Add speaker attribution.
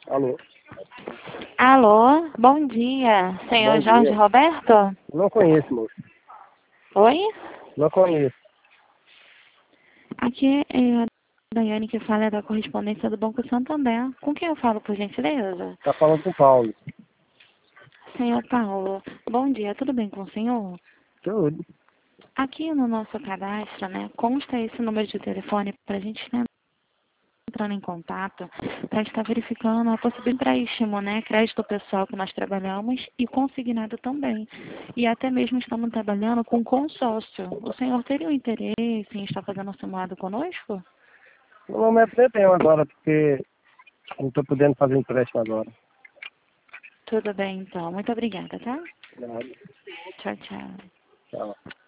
Speaker 1: Alô?
Speaker 2: Alô, bom dia. Senhor
Speaker 1: Bom
Speaker 2: Jorge
Speaker 1: dia.
Speaker 2: Roberto?
Speaker 1: Não conheço, moço.
Speaker 2: Oi?
Speaker 1: Não conheço.
Speaker 2: Aqui é a Daiane que fala da correspondência do Banco Santander. Com quem eu falo, por gentileza?
Speaker 1: Tá falando com o Paulo.
Speaker 2: Senhor Paulo, bom dia. Tudo bem com o senhor?
Speaker 1: Tudo.
Speaker 2: Aqui no nosso cadastro, né, consta esse número de telefone para a gente estar entrando em contato para estar verificando a possível empréstimo, né, crédito pessoal que nós trabalhamos e consignado também. E até mesmo estamos trabalhando com consórcio. O senhor teria um interesse em estar fazendo um simulado conosco?
Speaker 1: No momento nem tenho agora, porque não estou podendo fazer empréstimo agora.
Speaker 2: Tudo bem, então. Muito obrigada, tá?
Speaker 1: Nada.
Speaker 2: Tchau, tchau.
Speaker 1: Tchau.